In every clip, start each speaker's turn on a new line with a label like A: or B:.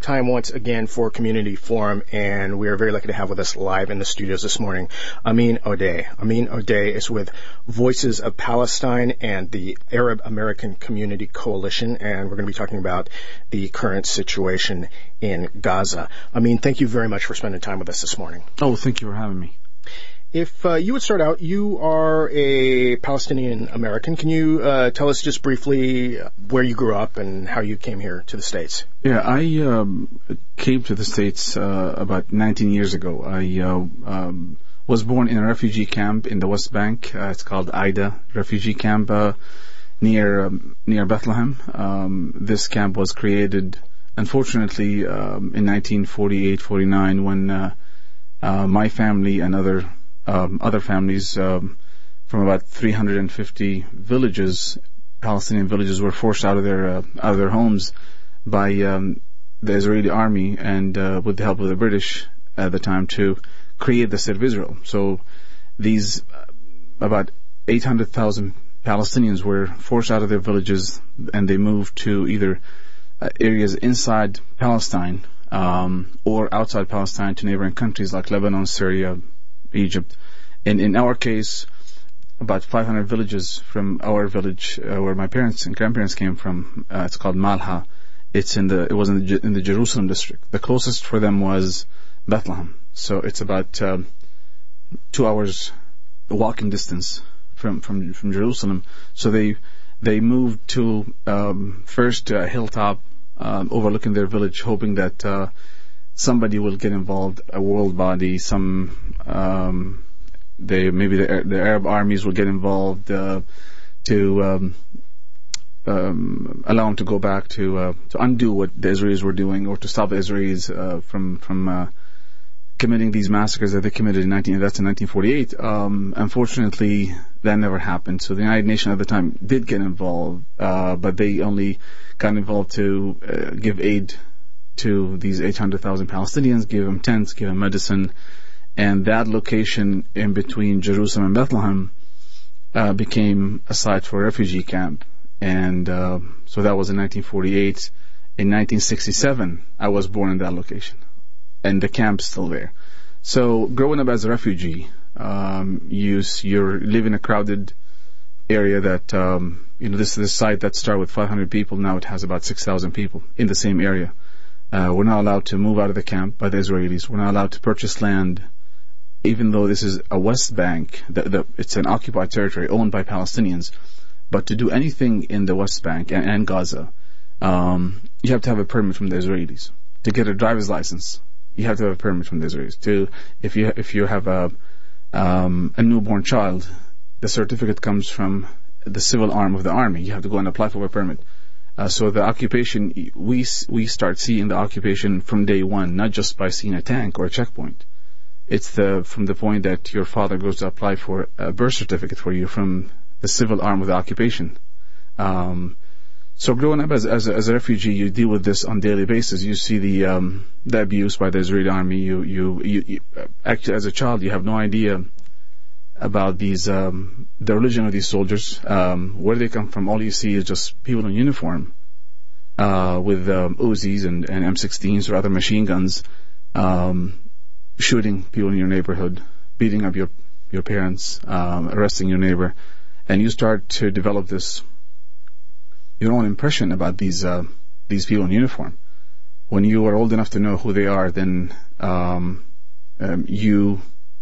A: time once again for Community Forum, and we are very lucky to have with us live in the studios this morning Amin Odeh. Amin Odeh is with Voices of Palestine and the Arab American Community Coalition, and we're going to be talking about the current situation in Gaza. Amin, thank you very much for spending time with us this morning.
B: Oh, thank you for having me.
A: If you would start out, you are a Palestinian American. Can you tell us just briefly where you grew up and how you came here to the States?
B: Yeah, I came to the States about 19 years ago. I was born in a refugee camp in the West Bank. It's called Aida Refugee Camp near Bethlehem. This camp was created, unfortunately, in 1948-49 when my family and other families from about 350 villages, Palestinian villages, were forced out of their homes by the Israeli army and with the help of the British at the time to create the State of Israel. So these about 800,000 Palestinians were forced out of their villages, and they moved to either areas inside Palestine or outside Palestine to neighboring countries like Lebanon, Syria, Egypt. And in our case, about 500 villages from our village where my parents and grandparents came from, it's called Malha. It was in the Jerusalem district. The closest for them was Bethlehem. So it's about 2 hours walking distance from Jerusalem. So they moved to first a hilltop overlooking their village, hoping that somebody will get involved, a world body, the Arab armies will get involved to allow them to go back to undo what the Israelis were doing, or to stop the Israelis from committing these massacres that they committed in 1948. Unfortunately, that never happened. So the United Nations at the time did get involved, but they only got involved to give aid to these 800,000 Palestinians, give them tents, give them medicine, and that location in between Jerusalem and Bethlehem became a site for a refugee camp. And so that was in 1948. In 1967, I was born in that location, and the camp's still there. So growing up as a refugee, you're live in a crowded area that this site that started with 500 people, now it has about 6,000 people in the same area. We're not allowed to move out of the camp by the Israelis. We're not allowed to purchase land, even though this is a West Bank. It's an occupied territory owned by Palestinians. But to do anything in the West Bank and Gaza, you have to have a permit from the Israelis. To get a driver's license, you have to have a permit from the Israelis. If you have a newborn child, the certificate comes from the civil arm of the army. You have to go and apply for a permit. So the occupation, we start seeing the occupation from day one, not just by seeing a tank or a checkpoint. It's from the point that your father goes to apply for a birth certificate for you from the civil arm of the occupation. So growing up as a refugee, you deal with this on a daily basis. You see the abuse by the Israeli army. You actually, as a child, you have no idea about the religion of these soldiers, where they come from. All you see is just people in uniform with Uzis and M16s or other machine guns, shooting people in your neighborhood, beating up your parents, arresting your neighbor, and you start to develop your own impression about these people in uniform. When you are old enough to know who they are, then you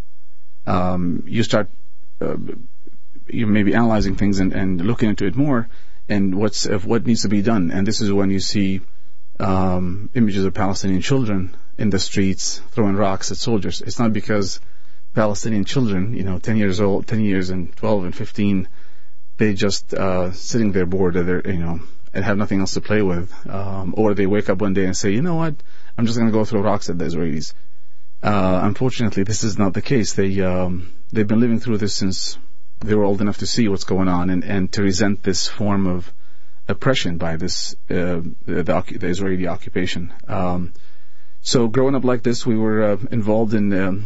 B: start you maybe analyzing things and looking into it more, and what needs to be done. And this is when you see images of Palestinian children in the streets throwing rocks at soldiers. It's not because Palestinian children, 10 years old, 10 years and 12 and 15, they just sitting there bored, and have nothing else to play with, or they wake up one day and say, you know what, I'm just going to go throw rocks at the Israelis. Unfortunately, this is not the case. They've been living through this since they were old enough to see what's going on and to resent this form of oppression by the Israeli occupation. So growing up like this, we were involved I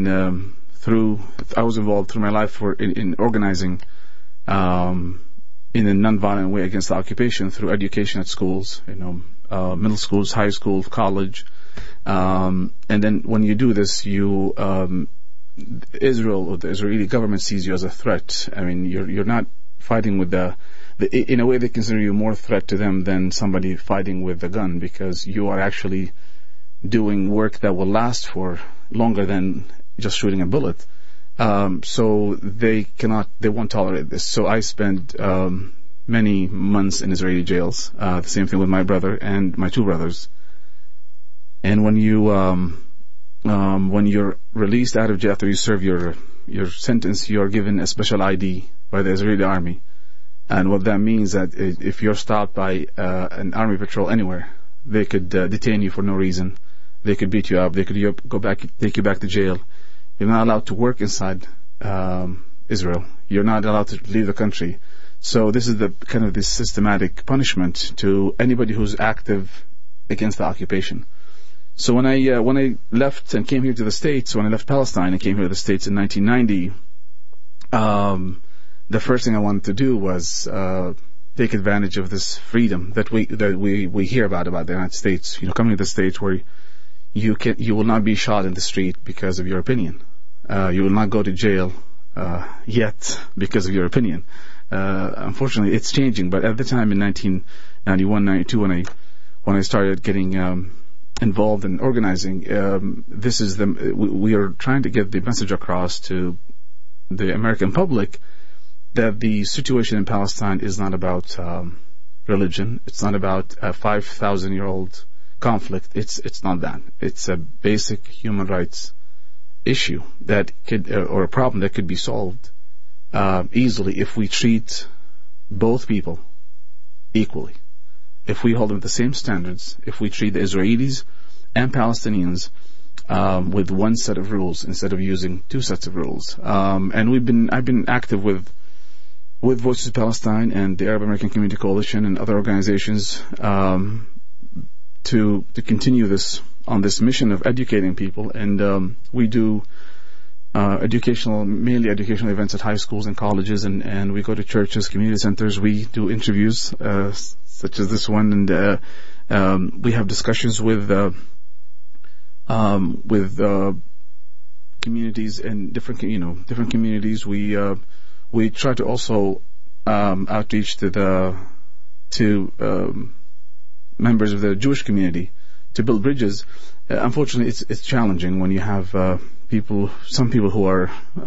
B: was involved through my life in organizing in a non-violent way against the occupation through education at schools, middle schools, high school, college. And then when you do this, Israel or the Israeli government sees you as a threat. I mean, you're not fighting with in a way they consider you more threat to them than somebody fighting with a gun, because you are actually doing work that will last for longer than just shooting a bullet. So they won't tolerate this. So I spent many months in Israeli jails. The same thing with my brother and my two brothers. And when you're released out of jail after you serve your sentence, you are given a special ID by the Israeli army. And what that means that if you're stopped by an army patrol anywhere, they could detain you for no reason. They could beat you up. They could take you back to jail. You're not allowed to work inside Israel. You're not allowed to leave the country. So this is the kind of this systematic punishment to anybody who's active against the occupation. So when I left and came here to the States, when I left Palestine and came here to the States in 1990, the first thing I wanted to do was take advantage of this freedom that we hear about the United States. Coming to the States where you will not be shot in the street because of your opinion. You will not go to jail yet because of your opinion. Unfortunately, it's changing. But at the time in 1991, 92, when I started getting involved in organizing, we are trying to get the message across to the American public that the situation in Palestine is not about religion. It's not about a 5,000-year-old conflict. It's not that. It's a basic human rights issue that or a problem that could be solved easily if we treat both people equally. If we hold them to the same standards, if we treat the Israelis and Palestinians with one set of rules instead of using two sets of rules. And I've been active with Voices of Palestine and the Arab American Community Coalition and other organizations to continue on this mission of educating people. And we do mainly educational events at high schools and colleges, and we go to churches, community centers. We do interviews such as this one, and we have discussions with communities and different communities. We try to also outreach to members of the Jewish community to build bridges. Unfortunately, it's challenging when you have some people who are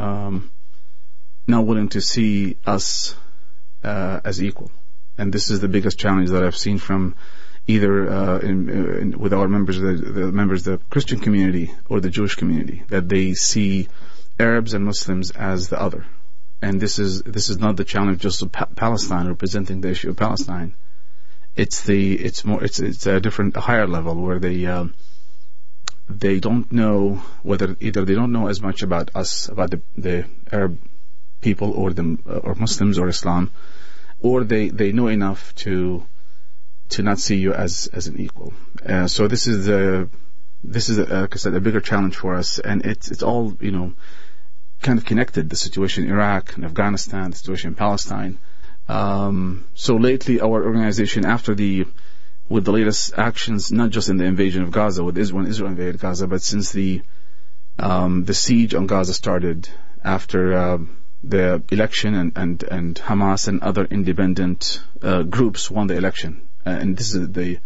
B: not willing to see us as equal. And this is the biggest challenge that I've seen from either with our members, the members of the Christian community or the Jewish community, that they see Arabs and Muslims as the other. And this is not the challenge just of Palestine or presenting the issue of Palestine. It's a higher level where they don't know either they don't know as much about us, about the Arab people or Muslims or Islam, or they know enough to not see you as an equal. So this is like I said, a bigger challenge for us, and it's all kind of connected. The situation in Iraq and Afghanistan, the situation in Palestine. So lately, our organization, with the latest actions, not just in the invasion of Gaza, when Israel invaded Gaza, but since the siege on Gaza started after the election and Hamas and other independent groups won the election. And this is the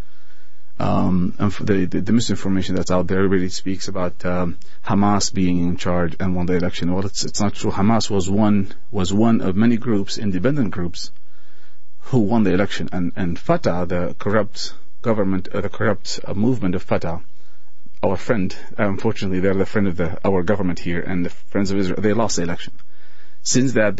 B: misinformation that's out there. Everybody speaks about Hamas being in charge and won the election. Well, it's not true. Hamas was one of many groups, independent groups, who won the election. And Fatah, the corrupt government, the corrupt movement of Fatah, our friend, unfortunately, they're the friend of our government here and the friends of Israel. They lost the election. Since that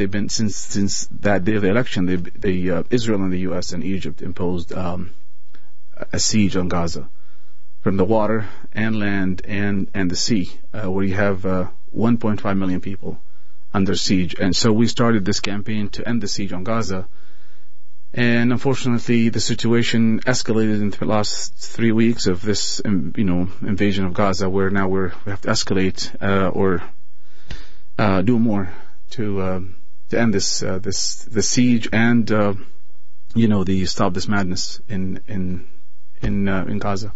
B: day of the election, Israel and the U.S. and Egypt imposed a siege on Gaza, from the water and land and the sea, where you have 1.5 million people under siege. And so we started this campaign to end the siege on Gaza. And unfortunately, the situation escalated in the last 3 weeks of this, invasion of Gaza, where now we have to escalate or do more to end this siege and the Stop This Madness in Gaza.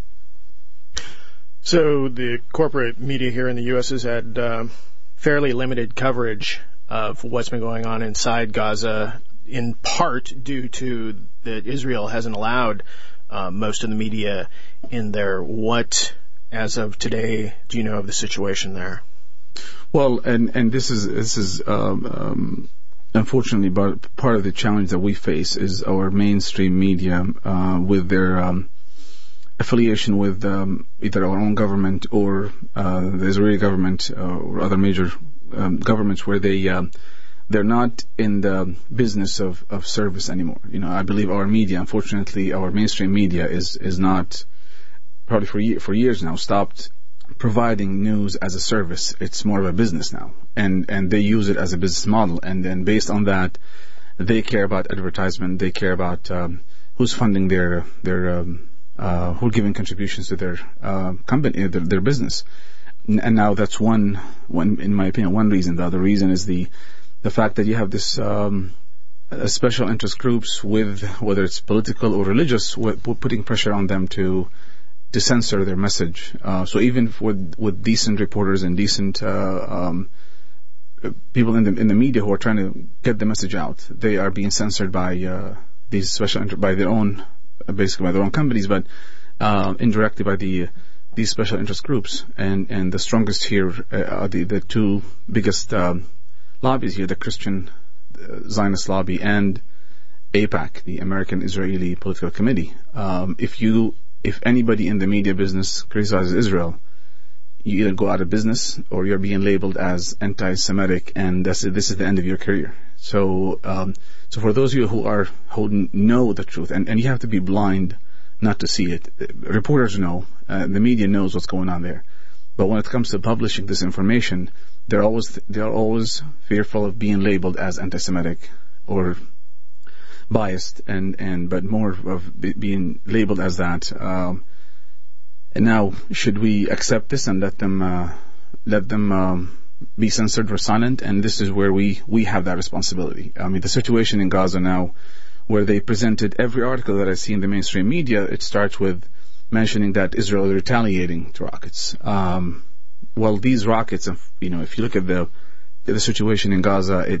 A: So the corporate media here in the U.S. has had fairly limited coverage of what's been going on inside Gaza, in part due to that Israel hasn't allowed most of the media in there. What, as of today, do you know of the situation there?
B: Well, and this is unfortunately part of the challenge that we face is our mainstream media with their affiliation with either our own government or the Israeli government or other major governments, where they're not in the business of service anymore. I believe our media, unfortunately, our mainstream media is not, probably for years now, stopped providing news as a service. It's more of a business now, and they use it as a business model, and then based on that, they care about advertisement, they care about who's funding their who are giving contributions to their company, their business. And now that's one, in my opinion, one reason. The other reason is the fact that you have this special interest groups, with whether it's political or religious, putting pressure on them to censor their message. So even with decent reporters and decent people in the media who are trying to get the message out, they are being censored by these by their own companies, but indirectly by these special interest groups. And the strongest here are the two biggest lobbies here: the Christian Zionist lobby and AIPAC, the American Israeli Political Committee. If anybody in the media business criticizes Israel, you either go out of business or you're being labeled as anti-Semitic, and this is the end of your career. So for those of you who know the truth, and you have to be blind not to see it. Reporters know, the media knows what's going on there. But when it comes to publishing this information, they're always fearful of being labeled as anti-Semitic or biased, but more of being labeled as that. And now, should we accept this and let them be censored or silent? And this is where we have that responsibility. I mean, the situation in Gaza now, where they presented every article that I see in the mainstream media, it starts with mentioning that Israel is retaliating to rockets. Well, these rockets, if you look at the situation in Gaza,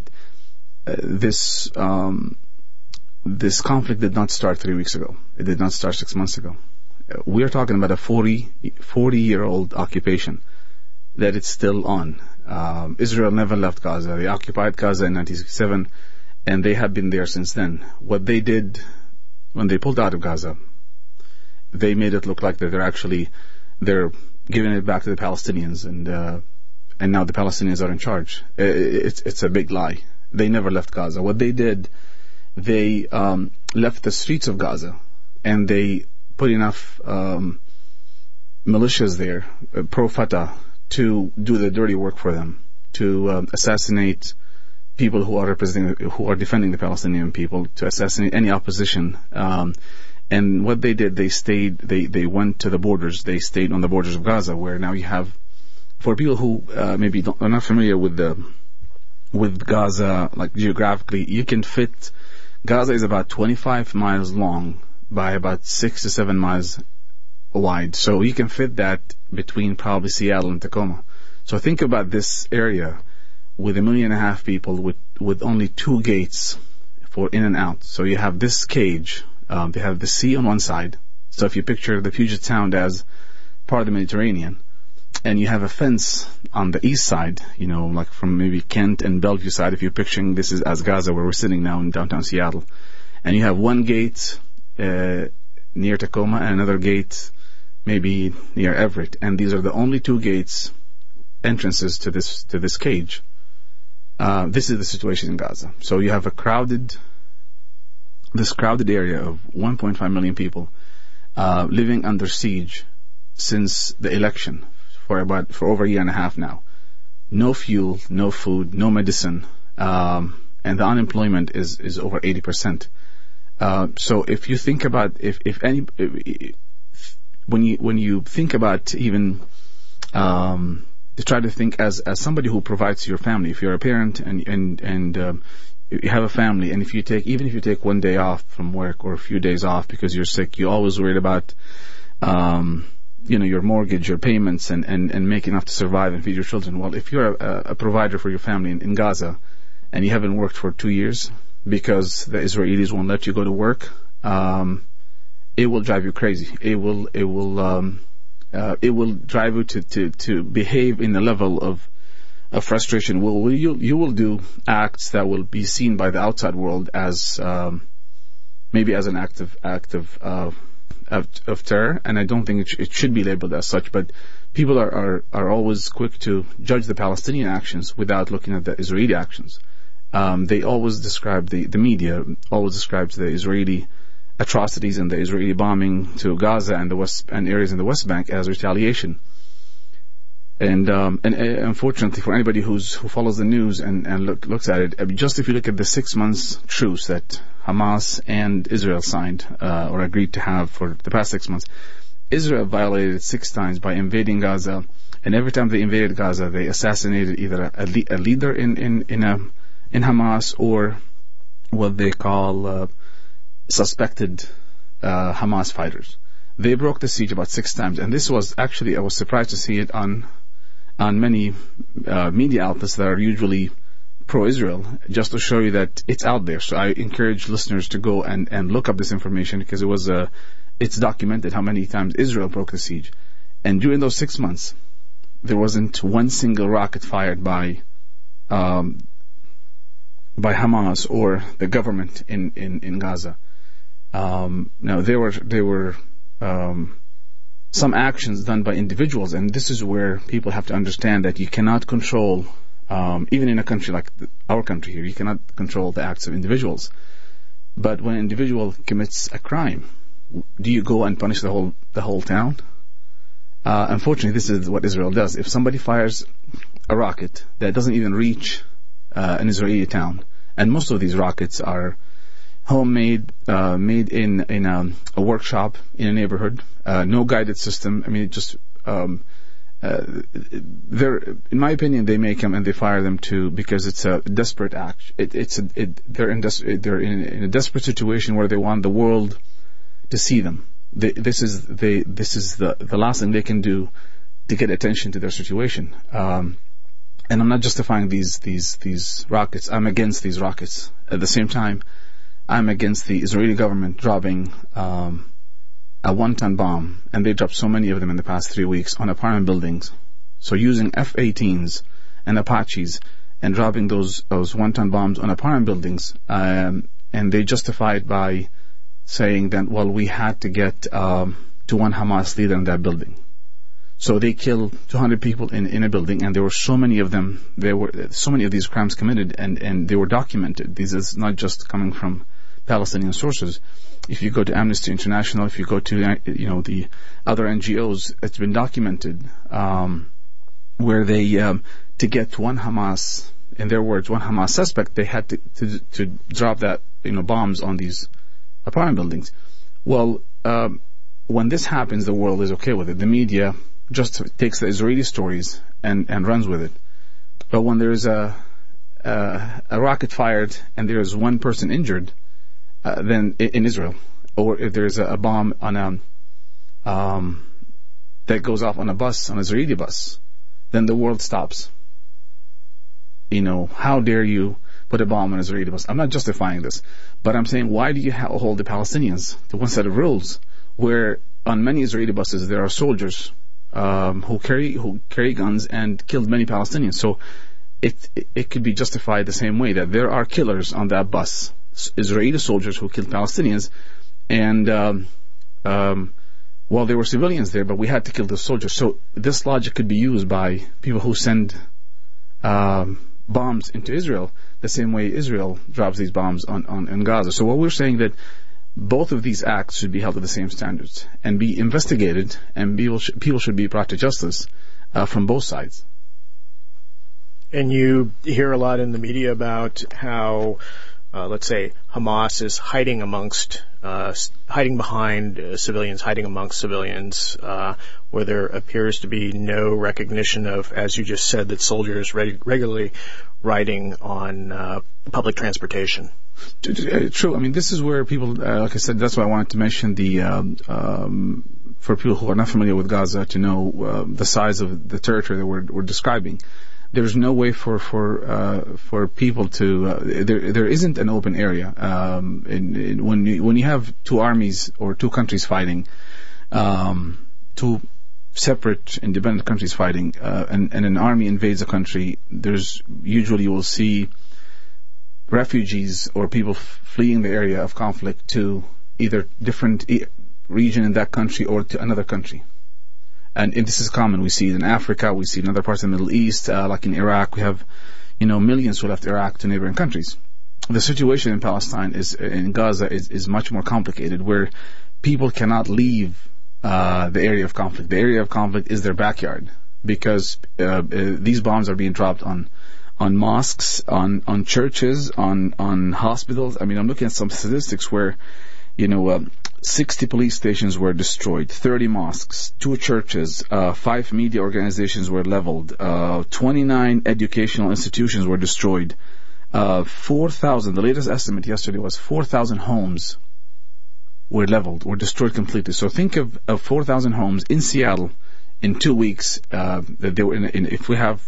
B: this conflict did not start 3 weeks ago. It did not start 6 months ago. We are talking about a 40-year-old occupation that it's still on. Israel never left Gaza. They occupied Gaza in 1967, and they have been there since then. What they did when they pulled out of Gaza, they made it look like that they're giving it back to the Palestinians, and now the Palestinians are in charge. It's a big lie. They never left Gaza. What they did, they left the streets of Gaza, and they put enough militias there, pro-Fatah, to do the dirty work for them, to assassinate people who are defending the Palestinian people, to assassinate any opposition. And what they did, they went to the borders. They stayed on the borders of Gaza, where now you have, for people who maybe are not familiar with Gaza, like geographically, you can fit. Gaza is about 25 miles long by about 6 to 7 miles wide. So you can fit that between probably Seattle and Tacoma. So think about this area with 1.5 million people with only 2 gates for in and out. So you have this cage. They have the sea on one side. So if you picture the Puget Sound as part of the Mediterranean, and you have a fence on the east side, like from maybe Kent and Bellevue side, if you're picturing this is as Gaza, where we're sitting now in downtown Seattle, and you have one gate near Tacoma and another gate maybe near Everett, and these are the only 2 gates, entrances to this cage. This is the situation in Gaza. So you have this crowded area of 1.5 million people living under siege since the election for over a year and a half now. No fuel, no food, no medicine, and the unemployment is over 80%. So if you think about when you think about even to try to think as somebody who provides to your family, if you're a parent and you have a family, and even if you take one day off from work or a few days off because you're sick, you're always worried about, your mortgage, your payments, and make enough to survive and feed your children. Well, if you're a provider for your family in Gaza, and you haven't worked for 2 years because the Israelis won't let you go to work, it will drive you crazy. It will drive you to behave in a level of frustration. You will do acts that will be seen by the outside world as maybe as an act of terror, and I don't think it should be labeled as such. But people are always quick to judge the Palestinian actions without looking at the Israeli actions. They always describe the media always describes the Israeli atrocities and the Israeli bombing to Gaza and areas in the West Bank as retaliation. And unfortunately, for anybody who follows the news and looks at it, just if you look at the 6 months truce that Hamas and Israel signed or agreed to have for the past 6 months, Israel violated it 6 times by invading Gaza, and every time they invaded Gaza, they assassinated either a leader in Hamas or what they call suspected Hamas fighters. They broke the siege about 6 times, and this was actually, I was surprised to see it on many media outlets that are usually pro-Israel, just to show you that it's out there. So I encourage listeners to go and look up this information, because it's documented how many times Israel broke the siege. And during those 6 months, there wasn't one single rocket fired by Hamas or the government in Gaza. Now there were some actions done by individuals, and this is where people have to understand that you cannot control, even in a country like our country here, you cannot control the acts of individuals. But when an individual commits a crime, do you go and punish the whole town? Unfortunately, this is what Israel does. If somebody fires a rocket that doesn't even reach an Israeli town, and most of these rockets are homemade, made in a workshop in a neighborhood, no guided system. I mean, in my opinion, they make them and they fire them because it's a desperate act. They're in a desperate situation where they want the world to see them. This is the last thing they can do to get attention to their situation. And I'm not justifying these rockets. I'm against these rockets. At the same time, I'm against the Israeli government dropping a 1-ton bomb, and they dropped so many of them in the past 3 weeks on apartment buildings. So using F-18s and Apaches and dropping those 1-ton bombs on apartment buildings, and they justify it by saying that, well, we had to get to one Hamas leader in that building. So they killed 200 people in a building, and there were so many of them. There were so many of these crimes committed, and they were documented. This is not just coming from Palestinian sources. If you go to Amnesty International, if you go to the other NGOs, it's been documented where they to get one Hamas, in their words, one Hamas suspect, they had to drop that bombs on these apartment buildings. Well, when this happens, the world is okay with it. The media just takes the Israeli stories and runs with it. But when there's a rocket fired and there's one person injured, then in Israel, or if there's a bomb on that goes off on a bus, on an Israeli bus, then the world stops. How dare you put a bomb on an Israeli bus? I'm not justifying this, but I'm saying, why do you hold the Palestinians to one set of rules where on many Israeli buses there are soldiers who carry guns and killed many Palestinians? So it could be justified the same way, that there are killers on that bus, Israeli soldiers who killed Palestinians, and well, there were civilians there, but we had to kill the soldiers. So this logic could be used by people who send bombs into Israel, the same way Israel drops these bombs on Gaza. So what we're saying, that both of these acts should be held to the same standards and be investigated, and people should be brought to justice from both sides.
A: And you hear a lot in the media about how, let's say, Hamas is hiding amongst hiding behind civilians, hiding amongst civilians, where there appears to be no recognition of, as you just said, that soldiers regularly riding on public transportation.
B: True. I mean, this is where people, like I said, that's why I wanted to mention for people who are not familiar with Gaza to know the size of the territory that we're describing. There's no way for people to there isn't an open area. When you have two armies or two countries fighting, two separate independent countries fighting, and an army invades a country, there's usually you will see refugees or people fleeing the area of conflict to either different region in that country or to another country. And this is common. We see it in Africa, we see it in other parts of the Middle East, like in Iraq, we have, millions who left Iraq to neighboring countries. The situation in Palestine in Gaza is much more complicated, where people cannot leave the area of conflict. The area of conflict is their backyard, because these bombs are being dropped on mosques, on churches, on hospitals. I mean, I'm looking at some statistics where, 60 police stations were destroyed, 30 mosques, 2 churches, 5 media organizations were leveled, 29 educational institutions were destroyed, 4,000, the latest estimate yesterday was 4,000 homes were leveled, were destroyed completely. So think of 4,000 homes in Seattle in 2 weeks, that they were if we have,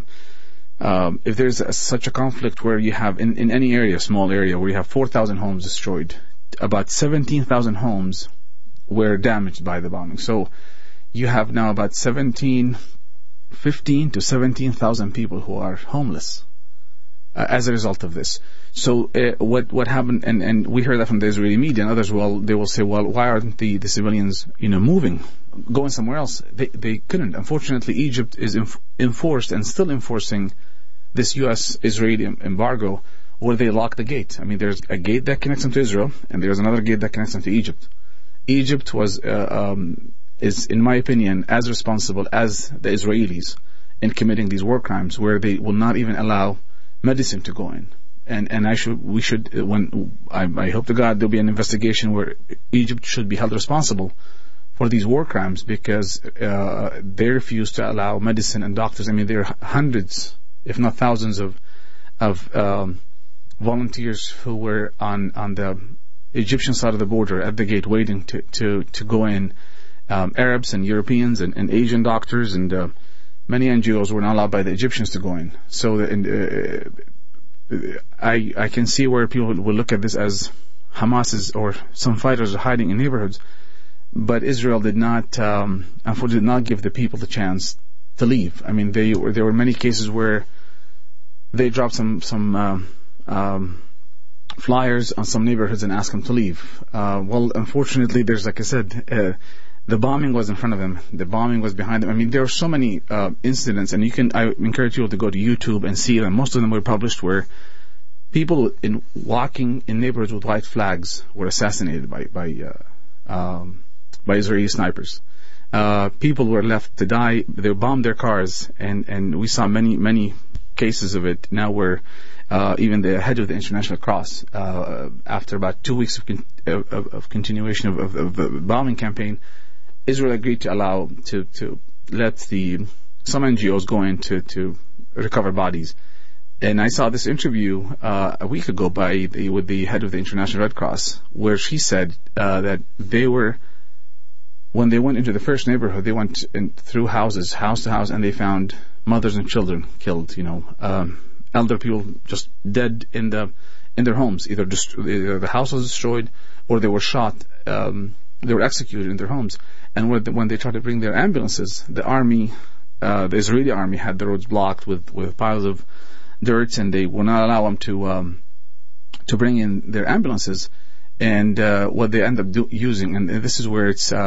B: if there's such a conflict where you have, in any area, small area, where you have 4,000 homes destroyed, about 17,000 homes were damaged by the bombing. So you have now about 15 to 17,000 people who are homeless as a result of this. So what happened, and we heard that from the Israeli media and others, they will say, well, why aren't the civilians, moving, going somewhere else? They couldn't. Unfortunately, Egypt is enforced and still enforcing this U.S.-Israeli embargo, where they lock the gate. I mean, there's a gate that connects them to Israel, and there's another gate that connects them to Egypt. Egypt is, in my opinion, as responsible as the Israelis in committing these war crimes, where they will not even allow medicine to go in. And I hope to God there'll be an investigation where Egypt should be held responsible for these war crimes, because they refuse to allow medicine and doctors. I mean, there are hundreds, if not thousands, of volunteers who were on the Egyptian side of the border at the gate waiting to go in. Arabs and Europeans and Asian doctors and many NGOs were not allowed by the Egyptians to go in. So I can see where people will look at this as Hamas or some fighters are hiding in neighborhoods, but Israel did not, unfortunately, did not give the people the chance to leave. I mean, there were many cases where they dropped some flyers on some neighborhoods and asked them to leave. Well, unfortunately, there's, like I said, the bombing was in front of them. The bombing was behind them. I mean, there are so many incidents, and I encourage people to go to YouTube and see them. Most of them were published where people walking in neighborhoods with white flags were assassinated by Israeli snipers. People were left to die. They bombed their cars, and we saw many cases of it now where even the head of the International Cross, after about 2 weeks of continuation of the bombing campaign, Israel agreed to allow to let some NGOs go in to recover bodies. And I saw this interview a week ago with the head of the International Red Cross, where she said that when they went into the first neighborhood, they went through houses, house to house, and they found mothers and children killed. Elder people just dead in their homes. Either the house was destroyed, or they were shot. They were executed in their homes. And when they tried to bring their ambulances, the Israeli army had the roads blocked with piles of dirt, and they would not allow them to bring in their ambulances. And what they end up using, and this is where it's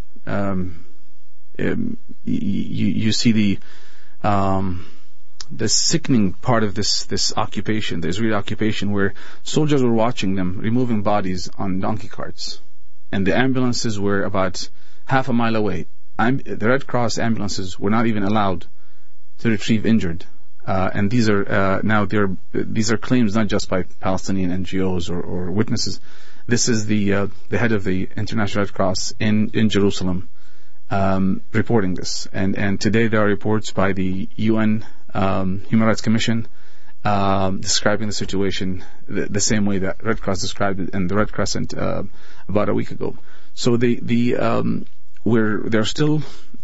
B: you see the sickening part of this occupation, the Israeli occupation, where soldiers were watching them removing bodies on donkey carts, and the ambulances were about half a mile away. The Red Cross ambulances were not even allowed to retrieve injured, and these are these are claims not just by Palestinian NGOs or witnesses. This is the head of the International Red Cross in Jerusalem reporting this. And today there are reports by the UN Human Rights Commission describing the situation the same way that Red Cross described it in the Red Crescent about a week ago. So they're still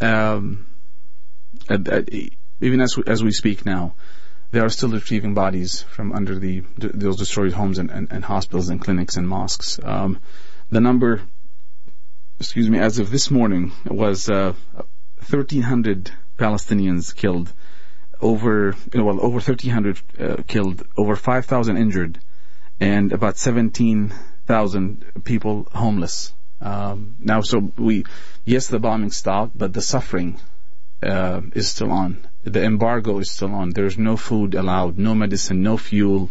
B: even as we speak now, they are still retrieving bodies from under those destroyed homes and hospitals and clinics and mosques. The number, as of this morning, was 1,300 Palestinians killed, over 1,300 killed, over 5,000 injured, and about 17,000 people homeless. Now, yes, the bombing stopped, but the suffering is still on. The embargo is still on. There's no food allowed, no medicine, no fuel.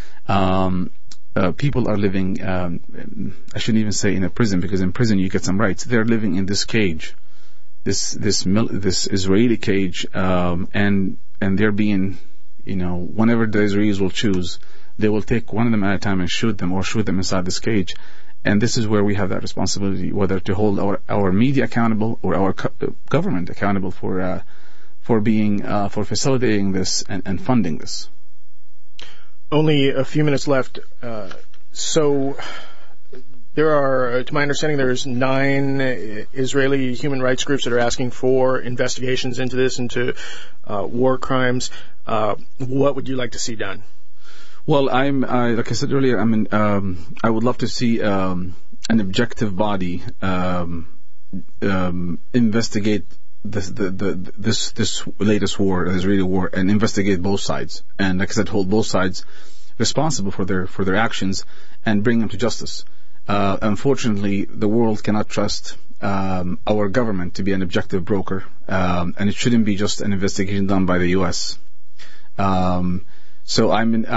B: People are living, I shouldn't even say in a prison, because in prison you get some rights. They're living in this cage, this Israeli cage, and they're being, whenever the Israelis will choose, they will take one of them at a time and shoot them inside this cage. And this is where we have that responsibility, whether to hold our media accountable or our government accountable for facilitating this and funding this.
A: Only a few minutes left. So there are, to my understanding, there's 9 Israeli human rights groups that are asking for investigations into this, into war crimes. What would you like to see done?
B: Well, like I said earlier, I would love to see an objective body investigate this latest war, the Israeli war, and investigate both sides. And like I said, hold both sides responsible for their actions and bring them to justice. Unfortunately, the world cannot trust our government to be an objective broker, and it shouldn't be just an investigation done by the U.S. So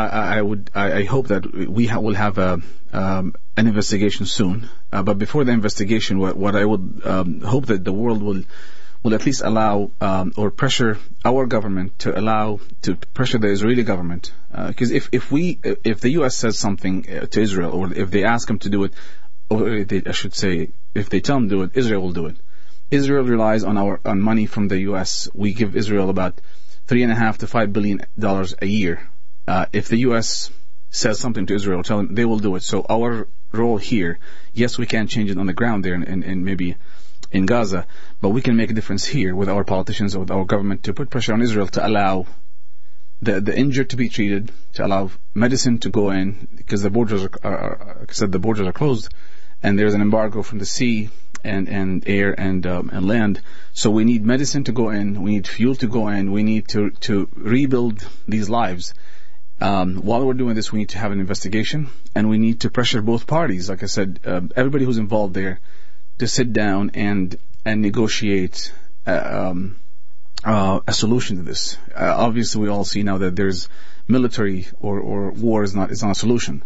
B: I hope that we will have an investigation soon. But before the investigation, what I would hope that the world will at least allow or pressure our government to pressure the Israeli government, because if the U.S. says something to Israel, or if they ask them to do it, or if they tell them to do it, Israel will do it. Israel relies on money from the U.S. We give Israel about $3.5 to $5 billion a year. If the U.S. says something to Israel, tell them, they will do it. So our role here, yes, we can't change it on the ground there and maybe in Gaza, but we can make a difference here with our politicians or with our government to put pressure on Israel to allow the injured to be treated, to allow medicine to go in, because the borders are like I said, the borders are closed, and there's an embargo from the sea and air and land. So we need medicine to go in, we need fuel to go in, we need to rebuild these lives. While we're doing this, we need to have an investigation, and we need to pressure both parties. Like I said, everybody who's involved there, to sit down and negotiate a solution to this. Obviously, we all see now that there's military or war is not a solution.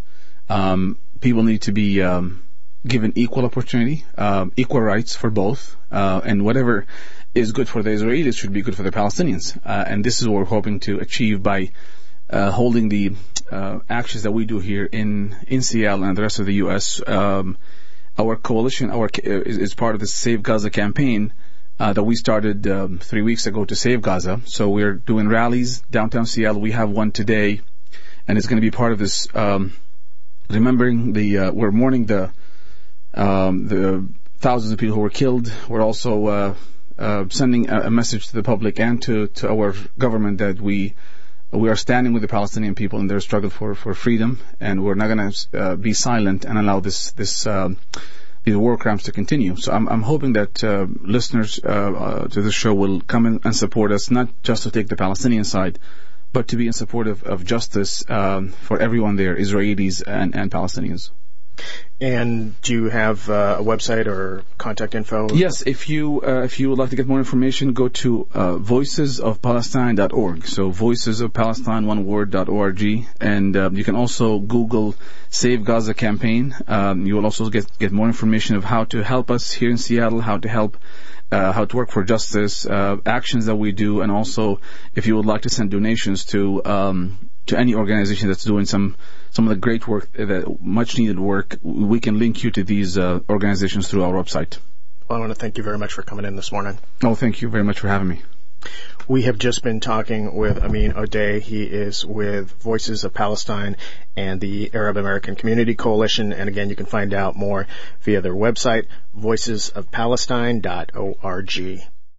B: People need to be given equal opportunity, equal rights for both, and whatever is good for the Israelis should be good for the Palestinians. And this is what we're hoping to achieve by holding the actions that we do here in Seattle and the rest of the U.S. Our coalition is part of the Save Gaza campaign that we started 3 weeks ago to save Gaza. So we're doing rallies downtown Seattle. We have one today, and it's going to be part of this remembering we're mourning the thousands of people who were killed. We're also sending a message to the public and to our government that we are standing with the Palestinian people in their struggle for freedom, and we're not going to be silent and allow these war crimes to continue. So I'm hoping that listeners to this show will come in and support us, not just to take the Palestinian side, but to be in support of justice for everyone there, Israelis and Palestinians.
A: And do you have a website or contact info?
B: Yes, if you would like to get more information, go to voicesofpalestine.org. So voicesofpalestine, one word.org, and you can also Google Save Gaza campaign. You will also get more information of how to help us here in Seattle, how to help how to work for justice, actions that we do, and also if you would like to send donations to any organization that's doing some of the great work, that much needed work, we can link you to these organizations through our website.
A: Well, I want to thank you very much for coming in this morning.
B: Oh, thank you very much for having me.
A: We have just been talking with Amin Odeh. He is with Voices of Palestine and the Arab American Community Coalition. And again, you can find out more via their website, voicesofpalestine.org.